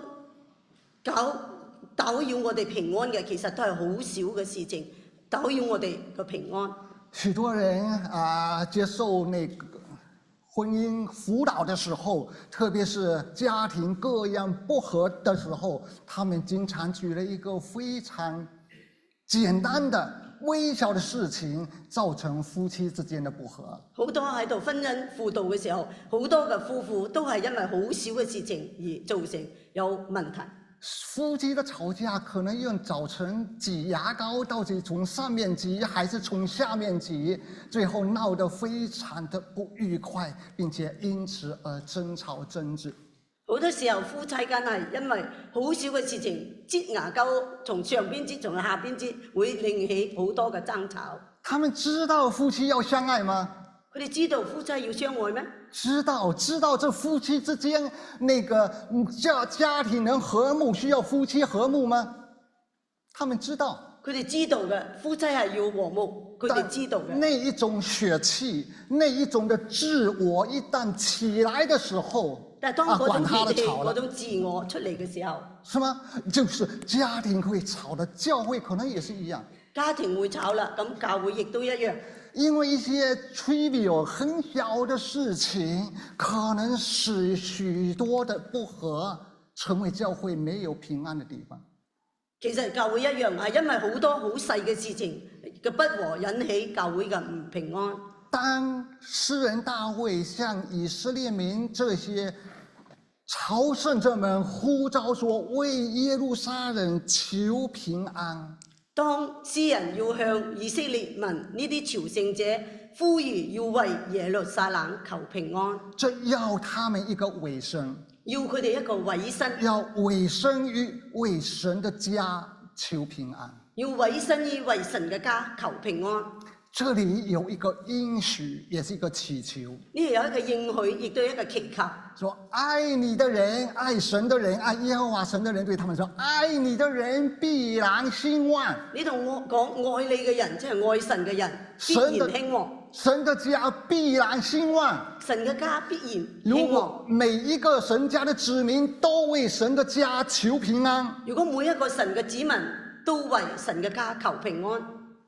攪擾我哋平安嘅，其實都係好少嘅事情，攪擾我哋嘅平安。 許多人接受那個婚姻輔導的時候，特別是家庭各樣不和的時候，他們經常舉了一個非常簡單的微小的事情，造成夫妻之間的不和。 好多喺度婚姻輔導嘅時候，好多嘅夫婦都係因為好少嘅事情而造成有問題。 夫妻的吵架可能用早晨擠牙膏，到底從上面擠還是從下面擠，最後鬧得非常的不愉快，並且因此而爭吵爭執。 好多時候夫妻間係因為好少嘅事情，擠牙膏從上邊擠，從下邊擠，會令起好多嘅爭吵。 他們知道夫妻要相愛嗎？ 佢哋知道夫妻要相愛咩？ 知道這夫妻之間那個家庭能和睦，需要夫妻和睦嗎？他們知道。 佢哋知道嘅，夫妻係要和睦，佢哋知道嘅。 那一種血氣，那一種的自我一旦起來的時候， 但係當嗰種血氣、 嗰種自我出嚟嘅時候， 是嗎？就是家庭會吵的，教會可能也是一樣。 家庭會吵啦，咁教會亦都一樣。 因為一些 trivial 很小的事情，可能使許多的不和，成為教會沒有平安的地方。 其實教會一樣係因為好多好細嘅事情嘅不和引起教會嘅唔平安。 當詩人大衛向以色列民這些朝聖者們呼召說，為耶路撒冷求平安。 當詩人要向以色列民呢啲朝聖者呼籲要為耶路撒冷求平安， 這要他們一個委身， 要佢哋一個委身， 要委身於為神的家求平安， 要委身於為神嘅家求平安。 這裡有一個應許，也是一個祈求。 呢度有一個應許，亦都有一個祈求。 說愛你的人，愛神的人，愛耶和華神的人，對他們說，愛你的人必然興旺。 你同我講，愛你嘅人，即係愛神嘅人，必然興旺。 神的家必然興旺。 神嘅家必然興旺。 如果每一個神家的子民都為神的家求平安， 如果每一個神嘅子民都為神嘅家求平安，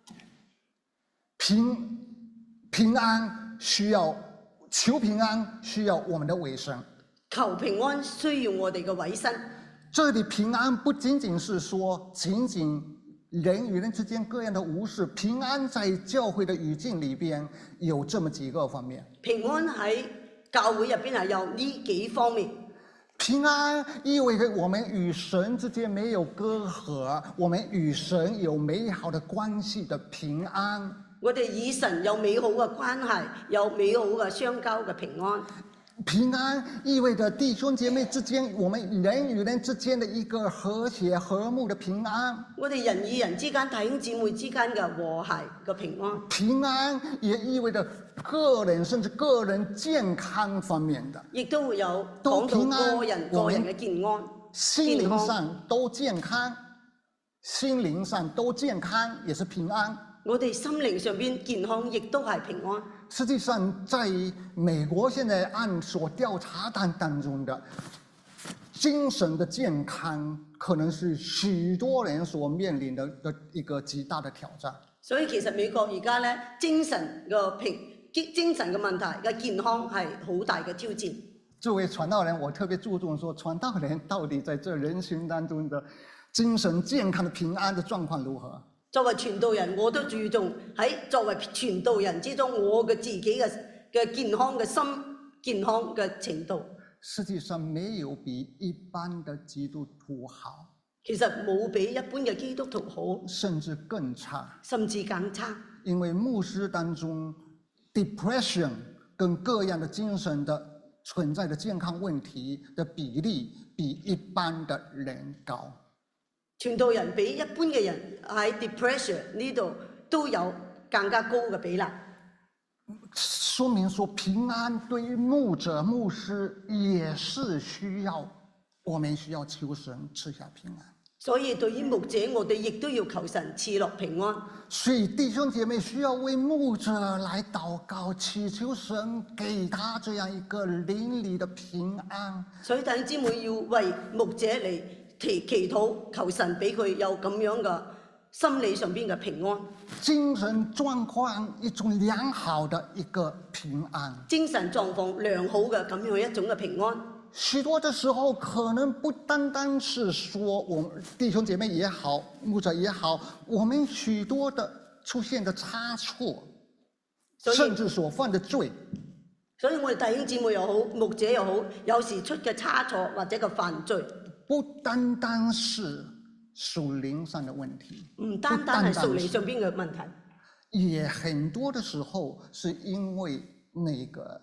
平安需要求平安需要我們的委身， 求平安需要我哋嘅委身。 這裡平安不僅僅是說僅僅人與人之間各樣的無事，平安在教會的語境裡邊有這麼幾個方面。 平安喺教會入邊係有呢幾方面。 平安意味着我們與神之間沒有隔閡，我們與神有美好的關係的平安。 我哋與神有美好嘅關係，有美好嘅相交嘅平安。 平安意味着弟兄姐妹之間，我們人與人之間的一個和諧和睦的平安。 我哋人與人之間、弟兄姊妹之間嘅和諧嘅平安。 平安也意味着個人甚至個人健康方面的， 亦都會有講到個人嘅健安， 心靈上都健康，心靈上都健康也是平安。 我哋心靈上邊健康，亦都係平安。 實際上，在美國現在按所調查當中的精神的健康，可能是許多人所面臨的一個極大的挑戰。 所以其實美國而家咧精神嘅問題嘅健康係好大嘅挑戰。 作為傳道人，我特別注重說，傳道人到底在這人群當中的精神健康的平安的狀況如何？作為傳道人，我都注重喺作為傳道人之中，我嘅自己嘅健康嘅心健康嘅程度。實際上沒有比一般的基督徒好。 其實冇比一般嘅基督徒好， 甚至更差。 甚至更差。 因為牧師當中 depression 跟各樣的精神的存在的健康問題的比例比一般的人高。 傳道人比一般嘅人喺 depression 呢度都有更加高嘅比例。 說明說平安對於牧者牧師也是需要，我們需要求神賜下平安。 所以對於牧者，我哋亦都要求神賜落平安。 所以弟兄姐妹需要為牧者來禱告，祈求神給他這樣一個靈裡的平安。 所以弟兄姊妹要為牧者嚟祈禱，求神俾佢有咁樣嘅心理上邊嘅平安， 精神狀況一種良好的一個平安， 精神狀況良好嘅咁樣一種嘅平安。 許多的時候可能不單單是說我們弟兄姐妹也好，牧者也好，我們許多的出現的差錯，甚至所犯的罪。 所以我哋弟兄姊妹又好，牧者又好，有時出嘅差錯或者個犯罪， 不單單是屬靈上的問題， 唔單單係屬靈上邊嘅問題， 也很多的時候是因為那個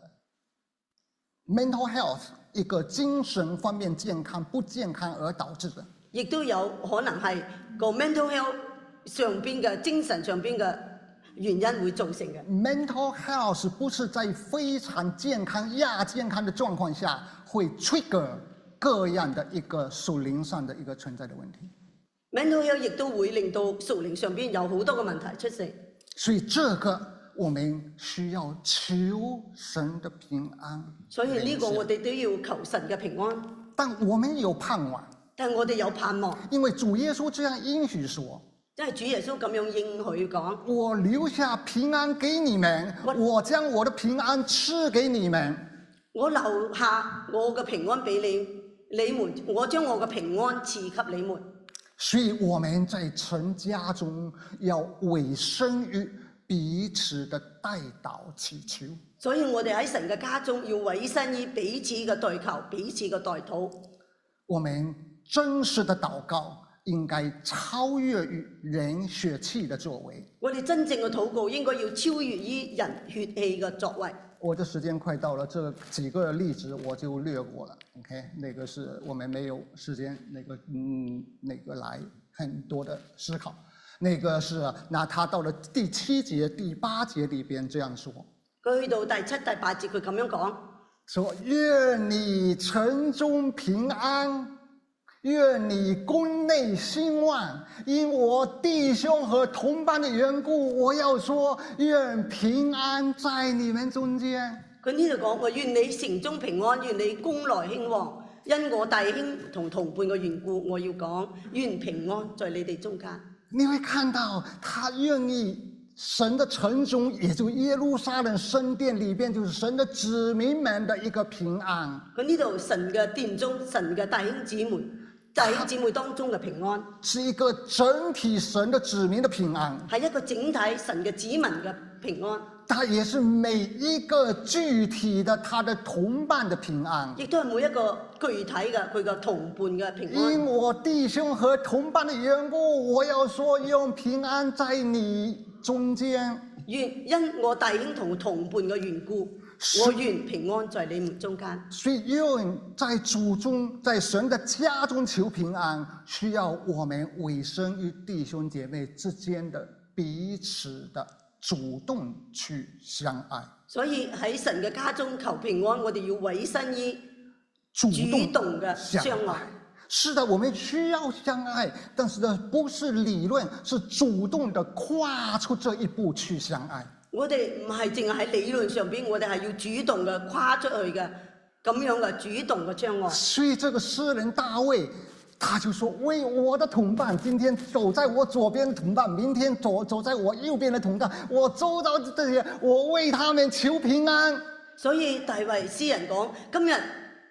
mental health 一個精神方面健康不健康而導致的， 亦都有可能係個 mental health 上邊嘅精神上邊嘅原因會造成嘅。 mental health 不是在非常健康亞健康的狀況下會 trigger 各樣的一個屬靈上的一個存在的問題。 mental health 亦都會令到屬靈上邊有好多個問題出現。 所以這個我們需要求神的平安。 所以呢個我哋都要求神嘅平安。 但我們有盼望， 但我哋有盼望， 因為主耶穌這樣應許說， 因為主耶穌咁樣應許講， 我留下平安給你們，我將我的平安賜給你們。 我留下我嘅平安俾你們，我將我嘅平安賜給你們。 所以我們在神家中要委身於彼此的代禱祈求。 所以我哋喺神嘅家中要委身於彼此嘅代求，彼此嘅代禱。 我們真實的禱告應該超越於人血氣的作為。 我哋真正嘅禱告應該要超越於人血氣嘅作為。 我的時間快到了，這幾個例子我就略過了。OK， 那個是我們沒有時間，那個來很多的思考。那個是，那他到了第7節、第8節裏邊這樣說。 佢去到第7、第8節，佢咁樣講， 說願你城中平安，願你宮內興旺，因我弟兄和同伴的緣故，我要說願平安在你們中間。 佢呢度講，我願你城中平安，願你宮內興旺，因我弟兄同同伴嘅緣故，我要講願平安在你哋中間。 你會看到他願意神的城中，也就耶路撒冷聖殿裏邊，就是神的子民們的一個平安。 佢呢度神嘅殿中，神嘅弟兄姊妹當中嘅平安， 是一個整體神的子民的平安， 係一個整體神嘅子民嘅平安。 它也是每一個具體的他的同伴的平安， 亦都係每一個具體嘅佢嘅同伴嘅平安。 因我弟兄和同伴的緣故，我要說用平安在你中間。 因我弟兄同同伴嘅緣故，我願平安在你們中間。 所以願在主中，在神的家中求平安，需要我們委身於弟兄姐妹之間的彼此的主動去相愛。 所以喺神嘅家中求平安，我哋要委身於主動嘅相愛。 是的，我們需要相愛，但是呢，不是理論，是主動的跨出這一步去相愛。 我哋唔係淨係喺理論上邊，我哋係要主動嘅跨出去嘅，咁樣嘅主動嘅相愛。 所以這個詩人大衛，他就說：為我的同伴，今天走在我左邊的同伴，明天走在我右邊的同伴，我周遭這些，我為他們求平安。 所以大衛詩人講：今日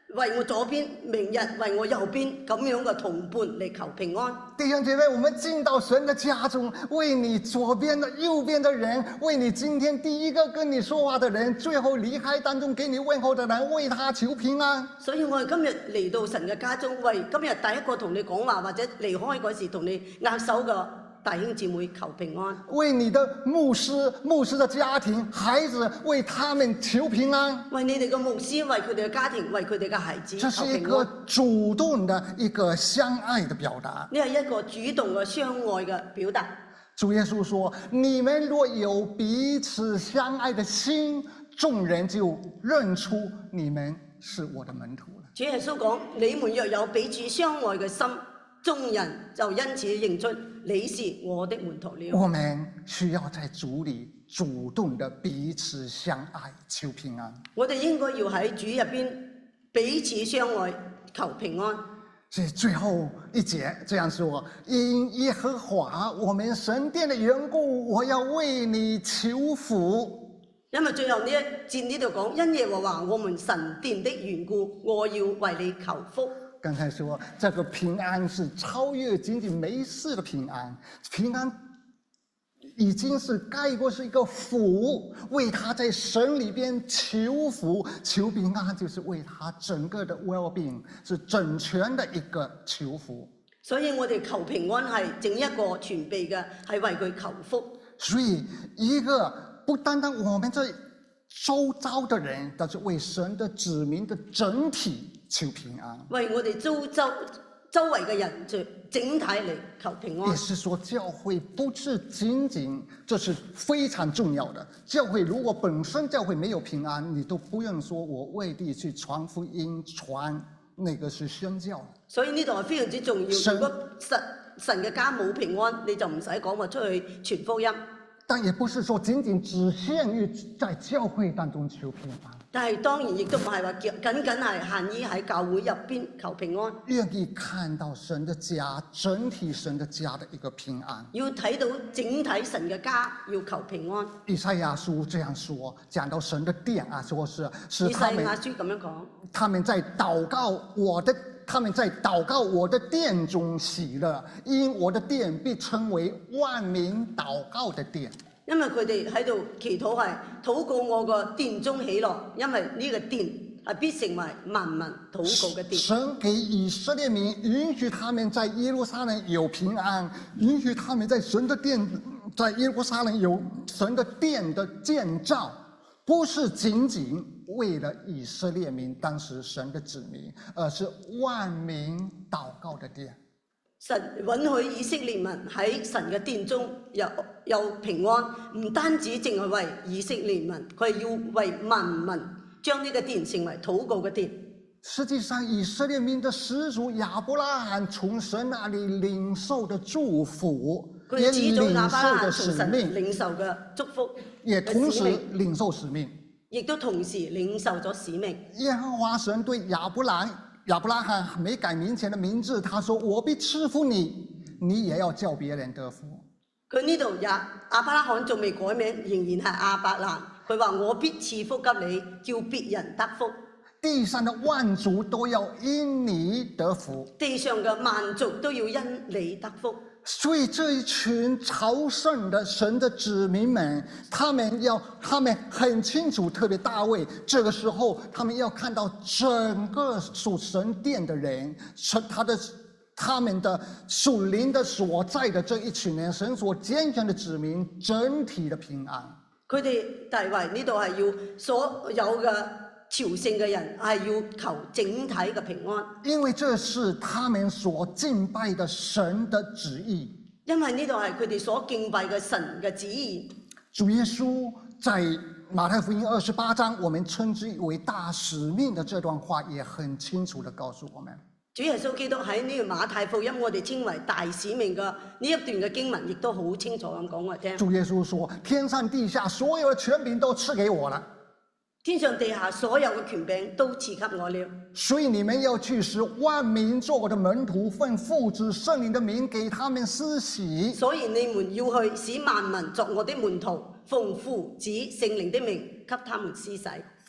為我左邊，明日為我右邊，咁樣嘅同伴嚟求平安。 弟兄姐妹，我們進到神的家中，為你左邊的、右邊的人，為你今天第一個跟你說話的人，最後離開當中給你問候的人，為他求平安。 所以我哋今日嚟到神嘅家中，為今日第一個同你講話或者離開嗰時同你握手嘅弟兄姊妹求平安。 為你的牧師的家庭、孩子，為他們求平安。 為你哋嘅牧師，為佢哋嘅家庭，為佢哋嘅孩子這求平是一個安。 主動的一個相愛的表達。 呢係一個主動嘅相愛嘅表達。 主耶穌說：你們若有彼此相愛的心，眾人就認出你們是我的門徒了。 主耶穌講：你們若有彼此相愛嘅心，眾人就因此認出你是我的門徒了。 我們需要在主裏主動的彼此相愛，求平安。 我哋應該要喺主入邊彼此相愛，求平安。 所以最後一節這樣說：因耶和華我們神殿的緣故，我要為你求福。 因為最後呢一節呢度講，因耶和華我們神殿的緣故，我要為你求福。 剛才說這個平安是超越僅僅沒事的平安，平安已經是蓋過是一個福，為他在神裏邊求福求平安，就是為他整個的 well-being 是整全的一個求福。 所以我哋求平安係整一個全備嘅，係為佢求福。 所以一個不單單我們這周遭的人，但是為神的子民的整體求平安， 為我哋周圍嘅人就整體嚟求平安。 也是說教會不是僅僅，這是非常重要的。教會如果本身教會沒有平安，你都不用說我為地去傳福音，傳那個是宣教。 所以呢度係非常之重要。如果神嘅家冇平安，你就唔使講話出去傳福音。 但也不是說僅僅只限於在教會當中求平安。 但係當然亦都唔係話僅係限於喺教會入邊求平安。 願意看到神的家，整體神的家的一個平安。 要睇到整體神嘅家要求平安。 以賽亞書這樣說，講到神的殿啊，說是以賽亞書咁樣講， 他們在禱告我的殿中喜樂，因我的殿必稱為萬民禱告的殿。 因為佢哋喺度祈禱係禱告我個殿中喜樂，因為呢個殿係必成為萬民禱告嘅殿。 神給以色列民允許他們在耶路撒冷有平安，允許他們在神的殿，在耶路撒冷有神的殿的建造，不是僅僅為了以色列民當時神的子民，而是萬民禱告的殿。 神允許以色列民喺神嘅殿中有平安，唔單止淨係為以色列民，佢係要為萬民將呢個殿成為禱告嘅殿。 實際上，以色列民的始祖亞伯拉罕從神那裡領受的祝福，也領受的使命， 領受嘅祝福， 也同時領受使命， 亦都同時領受咗使命。 耶和華神對亞伯拉罕沒改名前的名字，他說：我必賜福你，你也要叫別人得福。 佢呢度亞伯拉罕仲未改名，仍然係亞伯蘭。佢話：我必賜福給你，叫別人得福。 地上的萬族都要因你得福， 地上嘅萬族都要因你得福。 所以這一群朝聖的神的子民們，他們很清楚，特別大衛這個時候，他們要看到整個屬神殿的人，他們的屬靈的所在的這一群人，神所揀選的子民，整體的平安。 佢哋大衛呢度係要所有嘅朝聖嘅人係要求整體嘅平安， 因為這是他們所敬拜的神的旨意。 因為呢度係佢哋所敬拜嘅神嘅旨意。 主耶穌在馬太福音28章，我們稱之為大使命的這段話，也很清楚地告訴我們。 主耶穌基督喺呢個馬太福音，我哋稱為大使命嘅呢一段嘅經文，亦都好清楚咁講我聽。 主耶穌說：天上地下所有的權柄都賜給我了。 天上地下所有嘅權柄都賜給我了， 所以你們要去使萬民做我的門徒，奉父子聖靈的名給他們施洗。 所以你們要去使萬民作我的門徒，奉父子聖靈的名給他們施洗。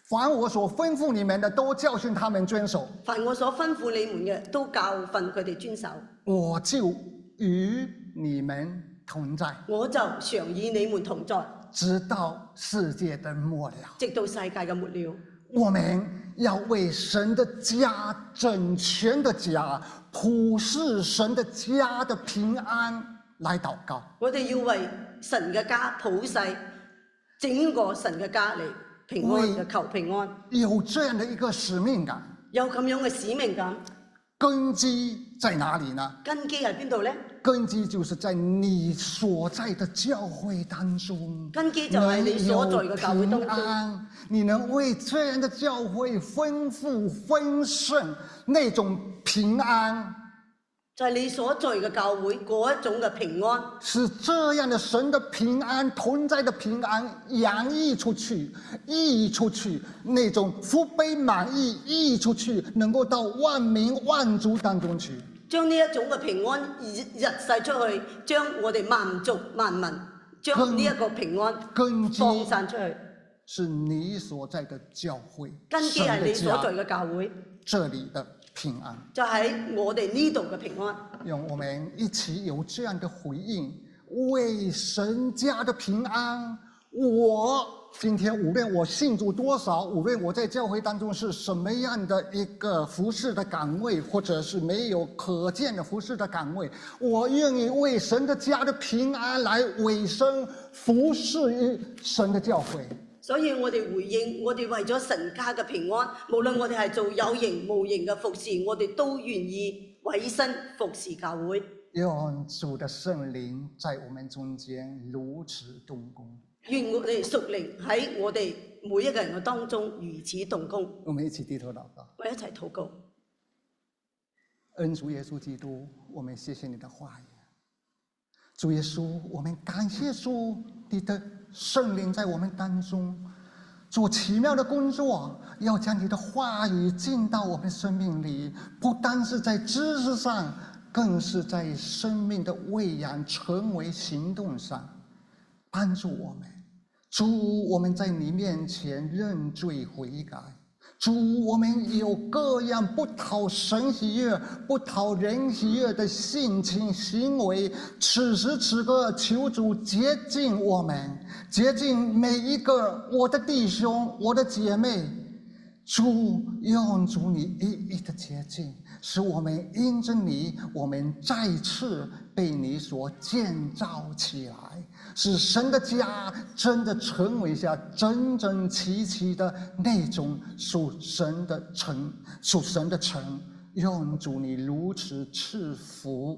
凡我所吩咐你们的，都教訓他們遵守。 凡我所吩咐你們嘅，都教訓佢哋遵守。 我就與你們同在， 我就常與你們同在， 直到世界的末了。 直到世界嘅末了。 我們要為神的家，整全的家，普世神的家的平安來禱告。 我哋要為神嘅家普世整個神嘅家嚟平安嘅求平安。 有這樣的一個使命感， 有咁樣嘅使命感。 根基在哪裡呢？ 根基喺邊度呢？ 根基就是在你所在的教會當中。 根基就係你所在嘅教會當中。 你能為這樣的教會豐富豐盛那種平安， 就係你所在嘅教會嗰一種嘅平安， 是這樣的神的平安同在的平安洋溢出去，溢出去，那種福杯滿溢溢出去，能夠到萬民萬族當中去。 將呢一種嘅平安溢晒出去，將我哋萬族萬民將呢一個平安放散出去。 是你所在的教會， 根基係你所在嘅教會， 這裡的平安就喺我哋呢度嘅平安。 讓我們一起有這樣的回應，為神家的平安。我今天無論我信主多少，無論我在教會當中是什麼樣的一個服事的崗位，或者是沒有可見的服事的崗位，我願意為神的家的平安來委身服事於神的教會。 所以我哋回應，我哋為咗神家嘅平安，無論我哋係做有形無形嘅服侍，我哋都願意委身服侍教會。 願主的聖靈在我們中間如此動工。 願我哋屬靈喺我哋每一個人嘅當中如此動工。 我們一起低頭禱告， 我一齊禱告。 恩主耶穌基督，我們謝謝你的話語。主耶穌，我們感謝主，你的聖靈在我們當中做奇妙的工作，要將你的話語進到我們生命裡，不單是在知識上，更是在生命的餵養成為行動上，幫助我們。主，我們在你面前認罪悔改。主，我們有各樣不討神喜悅、不討人喜悅的性情行為，此時此刻求主潔淨我們，潔淨每一個我的弟兄、我的姐妹。主，用主你一一的潔淨，使我們因着你，我們再次被你所建造起來，使神的家真的成為下整整齊齊的那種屬神的城。用主你如此賜福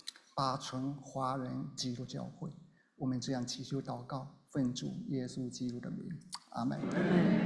8城華人基督教會，我們這樣祈求禱告，奉主耶穌基督的名，阿們。